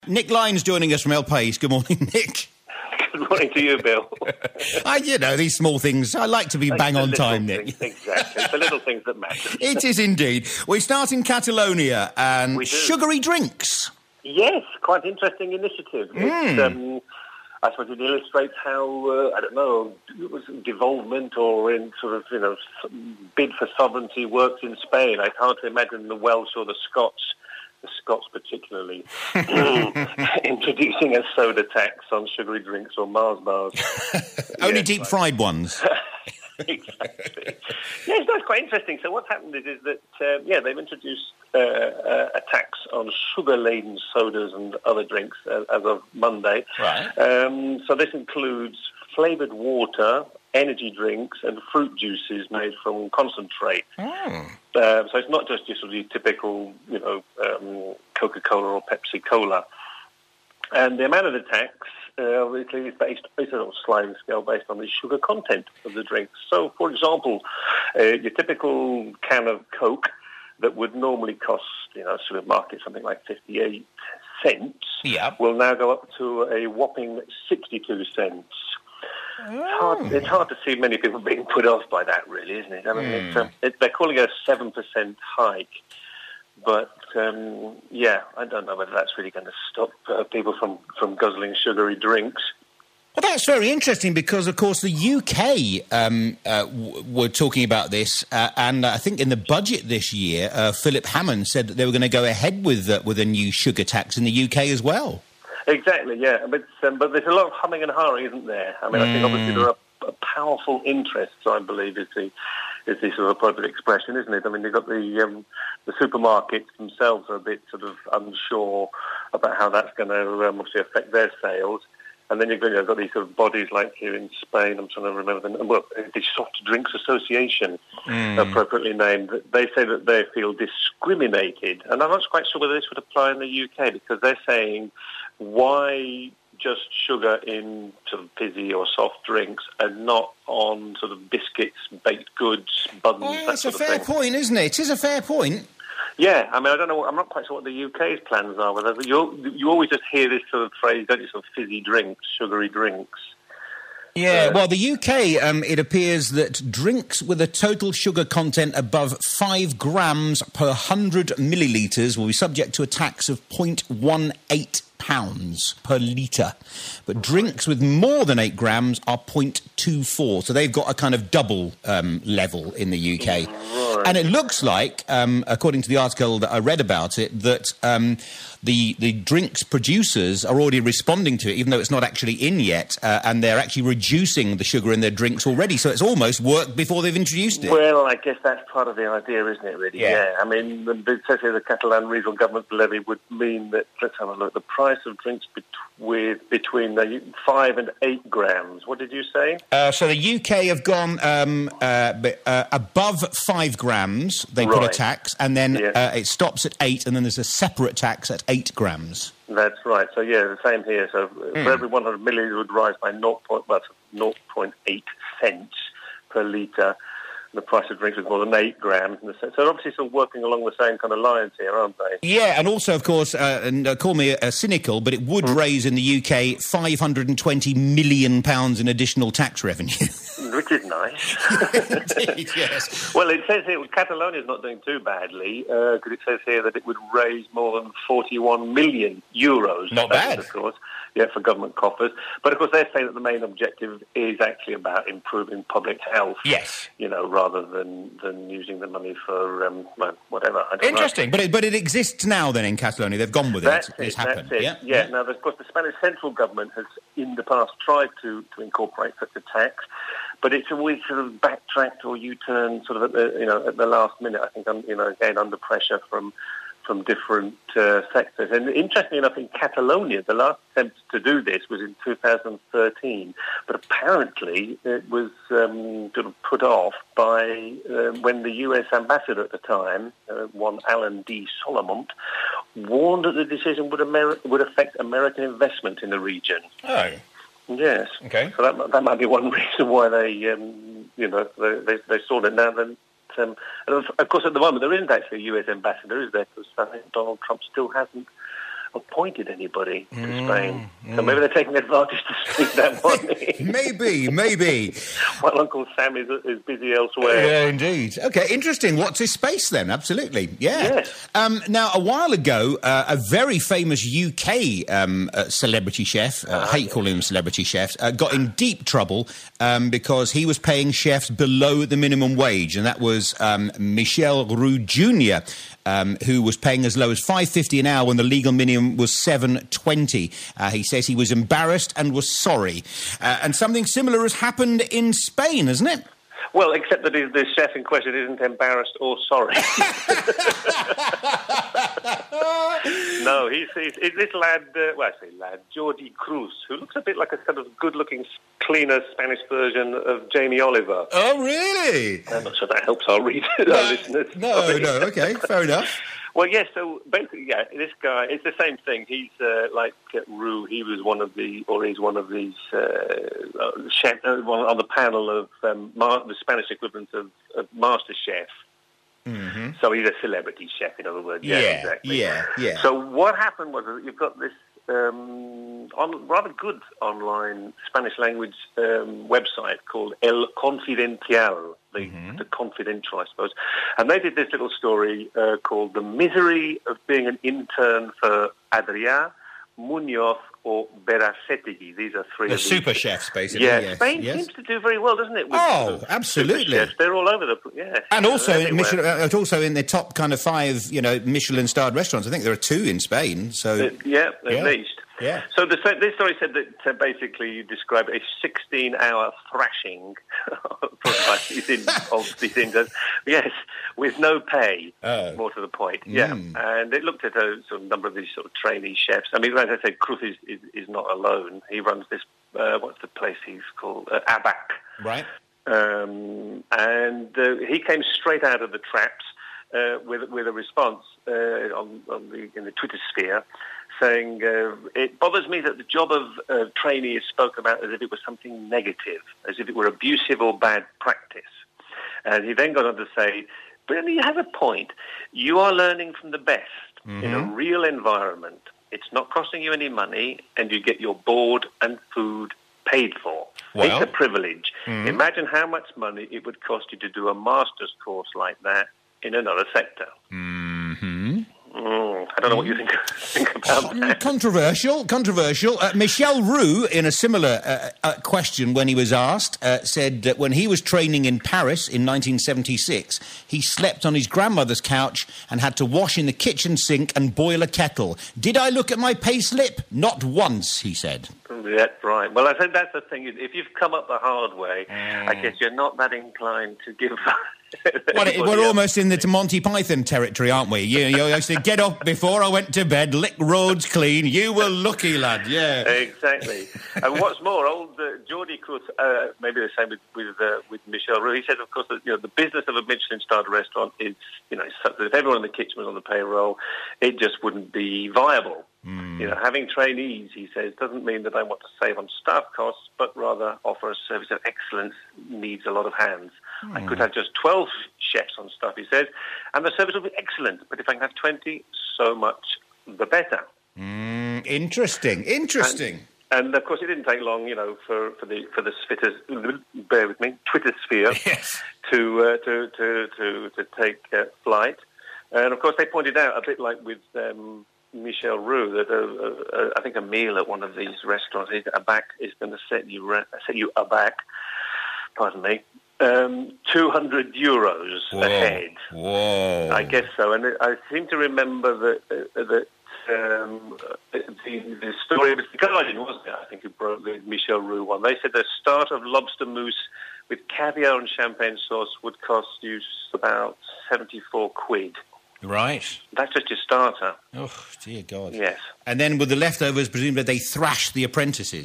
Nick Lyons joining us from El País. Good morning, Nick. Good morning to you, Bill. These small things. I like to be bang on time, Nick. Exactly. The little things that matter. It is indeed. We start in Catalonia and sugary drinks. Yes, quite interesting initiative. It's, I suppose it illustrates how, it was devolvement or in sort of, bid for sovereignty works in Spain. I can't imagine the Welsh or the Scots particularly, introducing a soda tax on sugary drinks or Mars bars. Only deep-fried ones. Exactly. Yes, that's quite interesting. So what's happened is that, they've introduced a tax on sugar-laden sodas and other drinks as of Monday. Right. So this includes flavoured water, energy drinks and fruit juices made from concentrate. So it's not just your sort of typical, Coca-Cola or Pepsi-Cola. And the amount of the tax, obviously, is based on a sliding scale based on the sugar content of the drinks. So, for example, your typical can of Coke that would normally cost, supermarket something like 58 cents, will now go up to a whopping 62 cents. It's hard to see many people being put off by that, really, isn't it? I mean, they're calling it a 7% hike. But, I don't know whether that's really going to stop people from guzzling sugary drinks. Well, that's very interesting because, of course, the UK were talking about this, and I think in the budget this year, Philip Hammond said that they were going to go ahead with a new sugar tax in the UK as well. Exactly, yeah. But there's a lot of humming and hawing, isn't there? I mean, I think obviously there are powerful interests, I believe, is the sort of appropriate expression, isn't it? I mean, you've got the supermarkets themselves are a bit sort of unsure about how that's going to obviously affect their sales. And then you've got these sort of bodies like here in Spain, I'm trying to remember the Soft Drinks Association, appropriately named. They say that they feel discriminated. And I'm not quite sure whether this would apply in the UK because they're saying, why just sugar in sort of fizzy or soft drinks and not on sort of biscuits, baked goods, buns, that sort of thing? It's a fair point, isn't it? It is a fair point. Yeah, I mean, I don't know. I'm not quite sure what the UK's plans are. Whether you always just hear this sort of phrase, don't you? Sort of fizzy drinks, sugary drinks. Yeah, well, the UK, it appears that drinks with a total sugar content above 5 grams per 100 millilitres will be subject to a tax of £0.18 per litre. But drinks with more than 8 grams are 0.24. So they've got a kind of double level in the UK. Right. And it looks like, according to the article that I read about it, that the drinks producers are already responding to it, even though it's not actually in yet, and they're actually reducing the sugar in their drinks already. So it's almost worked before they've introduced it. Well, I guess that's part of the idea, isn't it, really? Yeah. I mean, it says here the Catalan regional government levy would mean that, let's have a look, the price of drinks between 5 and 8 grams. What did you say? So the UK have gone above 5 grams, they put a tax, and then it stops at 8, and then there's a separate tax at 8 grams. That's right. So, the same here. So for every 100 millilitres would rise by 0.8 cents per litre. The price of drinks is more than 8 grams. So they're obviously still working along the same kind of lines here, aren't they? Yeah, and also, of course, and call me cynical, but it would raise in the UK £520 million in additional tax revenue. Which is nice. Indeed, yes. Well, it says here Catalonia's not doing too badly, because it says here that it would raise more than 41 million euros. Not bad. Of course. Yeah, for government coffers. But, of course, they're saying that the main objective is actually about improving public health. Yes. Rather than using the money for whatever. I don't Interesting. know. But it exists now then in Catalonia. They've gone with it. It's happened. That's it. Yeah. Now, of course, the Spanish central government has in the past tried to incorporate such a tax, but it's always sort of backtracked or U-turned sort of at the last minute. I think again under pressure from different sectors. And interestingly enough, in Catalonia, the last attempt to do this was in 2013, but apparently it was sort of put off by when the US ambassador at the time, one Alan D. Solomont, warned that the decision would affect American investment in the region. Oh. Yes. Okay. So that might be one reason why they saw it. Now then. And of course, at the moment, there isn't actually a US ambassador, is there? Because Donald Trump still hasn't appointed anybody to Spain. So maybe they're taking advantage to sneak that money. Maybe. While Uncle Sam is busy elsewhere. Yeah, indeed. Okay, interesting. What's his space then? Absolutely. Yeah. Yes. Now, a while ago, a very famous UK celebrity chef, I hate calling them celebrity chefs, got in deep trouble because he was paying chefs below the minimum wage, and that was Michel Roux Jr., who was paying as low as $5.50 an hour when the legal minimum was $7.20. He says he was embarrassed and was sorry. And something similar has happened in Spain, hasn't it? Well, except that the chef in question isn't embarrassed or sorry. No, he's this lad, Jordi Cruz, who looks a bit like a sort of good-looking, cleaner Spanish version of Jamie Oliver. Oh, really? I'm not sure that helps our readers, our listeners. No, okay, fair enough. Well, yes, so basically, this guy, it's the same thing. He's like Roux, he was one of these chefs on the panel of the Spanish equivalent of MasterChef. Mm-hmm. So he's a celebrity chef, in other words. Yeah, exactly. Yeah. So what happened was that you've got this rather good online Spanish language website called El Confidencial, the confidential, I suppose. And they did this little story called The Misery of Being an Intern for Adrià, Muñoz or Berasategui. These are three the of the super chefs, basically. Yeah, Spain seems to do very well, doesn't it? With Absolutely. Chefs. They're all over the place. Yes, and also in the top kind of 5, Michelin-starred restaurants. I think there are 2 in Spain. So at least. Yeah. So this story said that basically you described a 16-hour thrashing of these interns. Yes, with no pay. More to the point. Yeah, and it looked at a sort of number of these sort of trainee chefs. I mean, as I said, Cruz is not alone. He runs this. What's the place he's called? Abac. Right. And he came straight out of the traps with a response in the Twitter sphere, saying, it bothers me that the job of trainee is spoken about as if it was something negative, as if it were abusive or bad practice. And he then got on to say, but you have a point. You are learning from the best in a real environment. It's not costing you any money, and you get your board and food paid for. Well, it's a privilege. Imagine how much money it would cost you to do a master's course like that in another sector. I don't know what you think about that. Controversial. Michel Roux, in a similar question when he was asked, said that when he was training in Paris in 1976, he slept on his grandmother's couch and had to wash in the kitchen sink and boil a kettle. Did I look at my pay slip? Not once, he said. That's right. Well, I think that's the thing. If you've come up the hard way, I guess you're not that inclined to give... we're almost in the Monty Python territory, aren't we? You used to get up before I went to bed, lick roads clean. You were lucky, lad. Yeah, exactly. And what's more, old Jordi Cruz, maybe the same with Michel Roux. He said, of course, that the business of a Michelin-starred restaurant is, such that if everyone in the kitchen was on the payroll, it just wouldn't be viable. Having trainees, he says, doesn't mean that I want to save on staff costs, but rather offer a service of excellence needs a lot of hands. I could have just 12 chefs on staff, he says, and the service will be excellent. But if I can have 20, so much the better. Interesting. And of course, it didn't take long, for the Twitter sphere to take flight. And of course, they pointed out, a bit like with Michel Roux, that I think a meal at one of these restaurants is going to set you aback. Pardon me. 200 euros a head. Whoa! I guess so, and I seem to remember that the story was The Guardian, wasn't it? I think it broke the Michel Roux one. They said the start of lobster mousse with caviar and champagne sauce would cost you about 74 quid. Right. That's just your starter. Oh, dear God. Yes. And then with the leftovers, presumably they thrash the apprentices.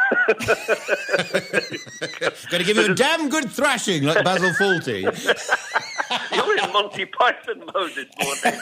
Got to give you a damn good thrashing, like Basil Fawlty. You're in Monty Python mode this morning.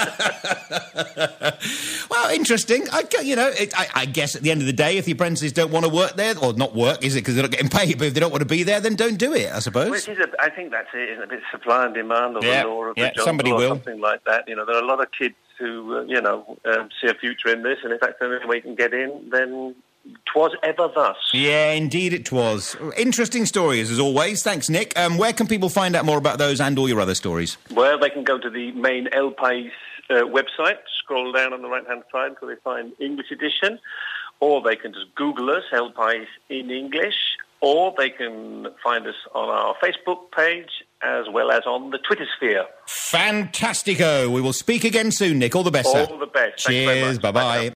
Well, interesting. I guess at the end of the day, if the apprentices don't want to work there, or not work, is it because they're not getting paid? But if they don't want to be there, then don't do it, I suppose. Well, I think that's it, isn't it? A bit supply and demand, or the law of the jungle, somebody or will. Something like that. There are a lot of kids to, see a future in this, and if that's the only way you can get in, then 'twas ever thus. Yeah, indeed it was. Interesting stories, as always. Thanks, Nick. Where can people find out more about those and all your other stories? Well, they can go to the main El País website, scroll down on the right-hand side until they find English edition, or they can just Google us, El País in English, or they can find us on our Facebook page as well as on the Twitter sphere. Fantastico. We will speak again soon, Nick. All the best, sir. All the best. Thanks very Cheers. much. Bye-bye.